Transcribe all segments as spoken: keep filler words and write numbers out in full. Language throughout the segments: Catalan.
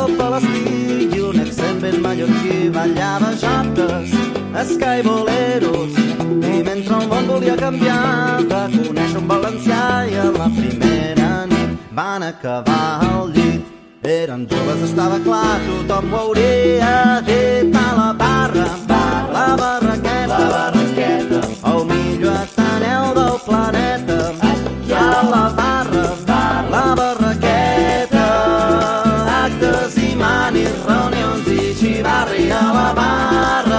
del Palestí i un accent ben mallorquí ballava jotes, esca i boleros, i mentre el món volia canviar va conèixer un valencià i a la primera nit van acabar al llit. Eren joves, estava clar, tothom ho hauria dit. A la barra, la barraqueta, la barraqueta, el millor ateneu del planeta. A la barra, la barraqueta, actes i manis, reunions i xivarri. A la barra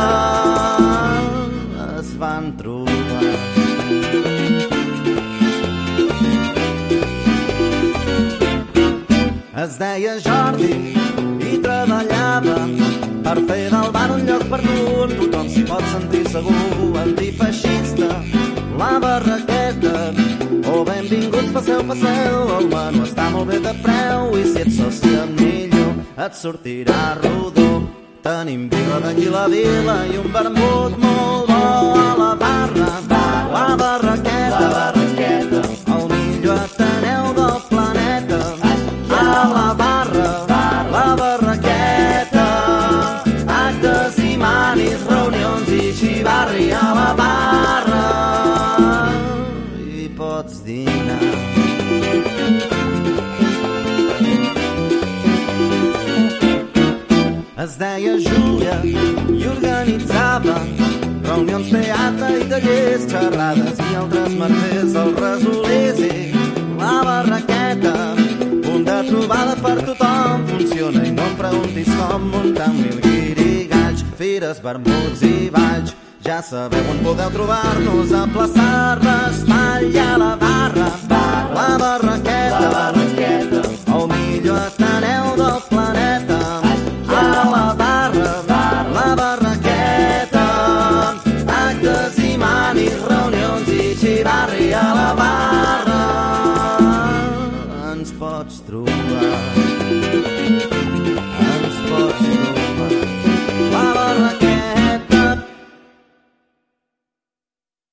es van trobar. Es deia Jordi i treballava per fer del bar un lloc per tu on tothom s'hi pot sentir segur. Antifeixista, la barraqueta, o benvinguts, passeu, passeu, el menú està molt bé de preu i si ets soci millor et sortirà rodó. Tenim birra d'aquí la vila i un vermut molt bo. A la barra, la barraqueta, la barraqueta, el millor ateneu del planeta. A la barra, la barraqueta, actes i manis, reunions i xivarri. A la barra hi pots dinar. Es deia Júlia i organitzava reunions, teatre i tallers, xerrades i altres mercers. El Resolés i la barraqueta, punt de trobada per tothom, funciona i no em preguntis com. Muntar mil guirigalls, fires, vermuts i balls. Ja sabeu on podeu trobar-nos, a plaça Raspall. I a la barra, la barraqueta, la barraqueta, el millor ateneu del planeta. A la barra, la barraqueta, actes i manis, reunions i xivarri. A la barra ens pots trobar, ens pots